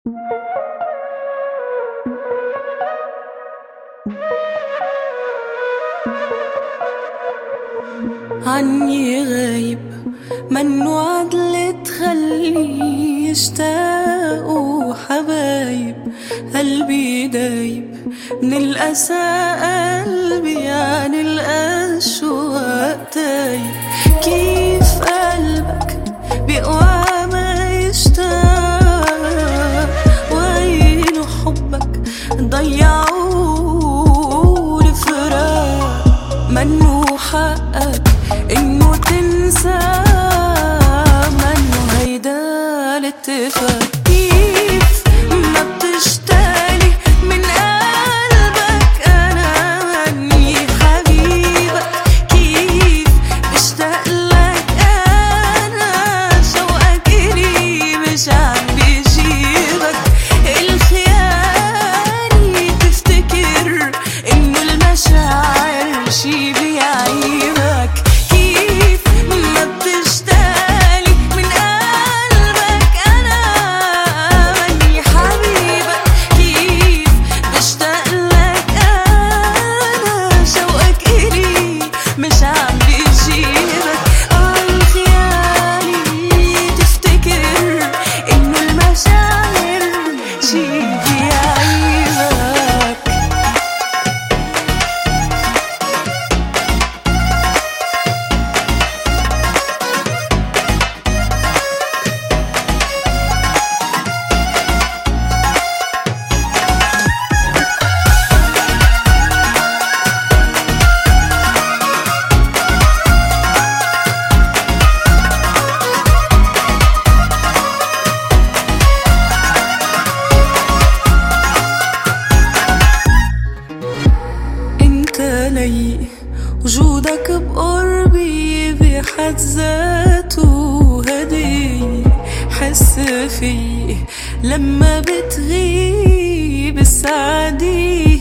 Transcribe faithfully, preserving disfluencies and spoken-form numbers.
عني غايب منو عدل تخلي يشتاقوا حبايب، قلبي دايب من الأسى، قلبي عن الأشواق تايب. كيف قلبك بيقوى ما يشتاق، وين حبك ضيعوا الفراق. منو حقك انه تنسى، منو هيدا الاتفاق. كيف ما بتشتاقلي من قلبك، انا مني حبيبك. كيف بشتاق لك انا، شوقك الي مش عم بيجيبك. الخياني تفتكر انه المشاعر شي بيعيبك. كيف ما بتشتاقلي من قلبك، انا مني حبيبك. كيف بشتاق لك انا، شوقك الي مش عم بيجيبك. الخياني تفتكر انه المشاعر شي بيعيبك. لي وجودك بقربي بحد ذاته هدية. حس في لما بتغيب السعادة